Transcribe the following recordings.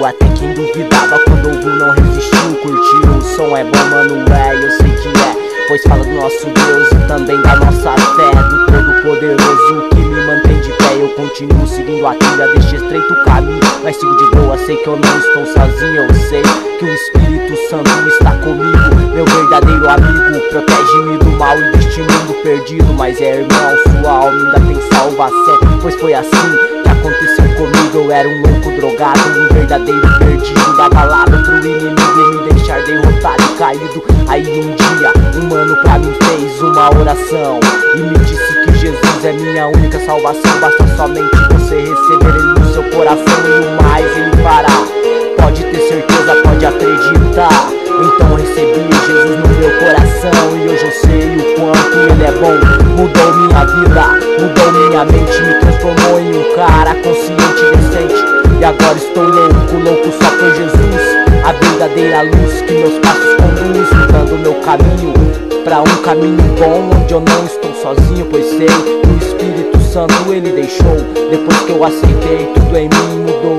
ouviu, até quem duvidava quando ouviu não resistiu. Curtiu, o som é bom, mano, eu sei que pois fala do nosso Deus e também da nossa fé, do Todo-Poderoso que me mantém de pé. Eu continuo seguindo a trilha deste estreito caminho, mas sigo de boa, sei que eu não estou sozinho. Eu sei que o Espírito Santo está comigo, meu verdadeiro amigo, protege-me do mal e deste mundo perdido. Mas irmão, sua alma ainda tem salvação, pois foi assim que aconteceu comigo. Eu era um louco drogado, um verdadeiro perdido, da balada pro inimigo me deixar derrotado e caído. Aí um dia, um mano pra mim fez uma oração e me disse que Jesus é minha única salvação. Basta somente você receber ele no seu coração e o mais ele fará. Pode ter certeza, pode acreditar. Então recebi Jesus no meu coração e hoje eu sei o quanto ele é bom. Mudou minha vida, mudou minha mente, me transformou em um cara consciente e decente. E agora estou louco, louco só por Jesus, a verdadeira luz que meus passos conduz, mudando meu caminho pra um caminho bom, onde eu não estou sozinho, pois sei que o Espírito Santo ele deixou. Depois que eu aceitei, tudo em mim mudou.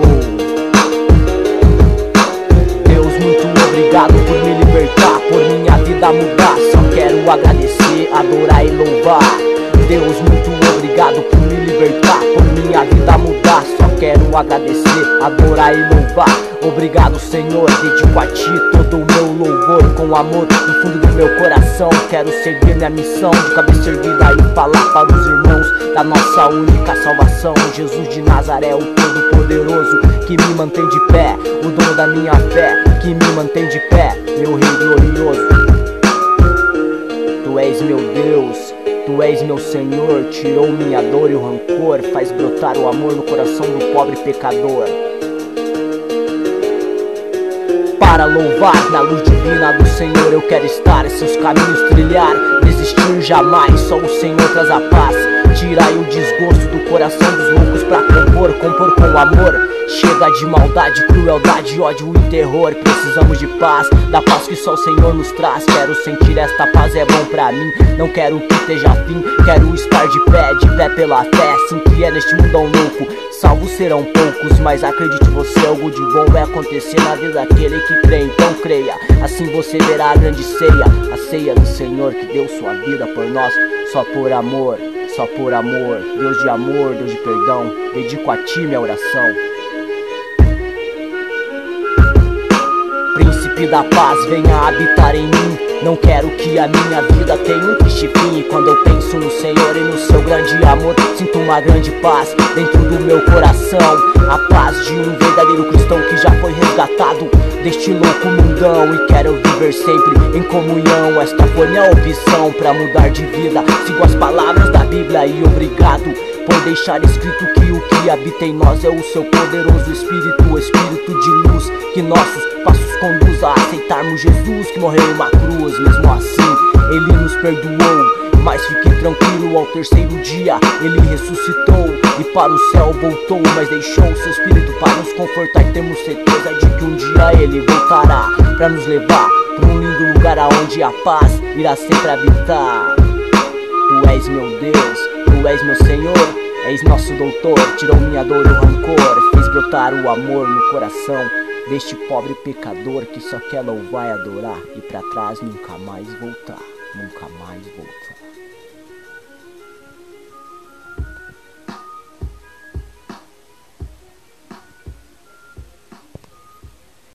Deus, muito obrigado por me libertar, por minha vida mudar. Só quero agradecer, adorar e louvar. Deus, muito obrigado por me libertar, por minha vida mudar. Só quero agradecer, adorar e louvar. Obrigado, Senhor, dedico a Ti todo o meu louvor com amor no fundo do meu coração. Quero seguir minha missão de cabeça erguida e falar para os irmãos da nossa única salvação. Jesus de Nazaré, o Todo-Poderoso que me mantém de pé, o dono da minha fé que me mantém de pé, meu Rei glorioso. Tu és meu Deus, Tu és meu Senhor, tirou minha dor e o rancor, faz brotar o amor no coração do pobre pecador. Para louvar na luz divina do Senhor eu quero estar, seus caminhos trilhar, desistir jamais, só o Senhor traz a paz. Tirai o desgosto do coração dos loucos pra compor, compor com amor. Chega de maldade, crueldade, ódio e terror. Precisamos de paz, da paz que só o Senhor nos traz. Quero sentir esta paz, é bom pra mim. Não quero que esteja fim, quero estar de pé pela fé. Sim que é neste mundão louco, salvos serão poucos, mas acredite você, algo de bom vai acontecer na vida daquele que crê. Então creia, assim você verá a grande ceia, a ceia do Senhor que deu sua vida por nós, só por amor. Só por amor, Deus de amor, Deus de perdão, dedico a Ti minha oração. Príncipe da paz, venha habitar em mim. Não quero que a minha vida tenha um triste fim. E quando eu penso no Senhor e no seu grande amor, sinto uma grande paz dentro do meu coração. A paz de um verdadeiro cristão que já foi resgatado deste louco mundão e quero viver sempre em comunhão. Esta foi minha opção pra mudar de vida. Sigo as palavras da Bíblia e obrigado por deixar escrito que o que habita em nós é o seu poderoso Espírito, o Espírito de luz que nossos passos conduz a aceitarmos Jesus que morreu em uma cruz. Mesmo assim, Ele nos perdoou, mas fique tranquilo, ao terceiro dia Ele ressuscitou e para o céu voltou, mas deixou o seu Espírito para nos confortar. E temos certeza de que um dia Ele voltará para nos levar para um lindo lugar aonde a paz irá sempre habitar. Tu és meu Deus, Tu és meu Senhor, és nosso doutor, tirou minha dor e o rancor, fez brotar o amor no coração deste pobre pecador que só quer louvar e adorar e pra trás nunca mais voltar, nunca mais voltar.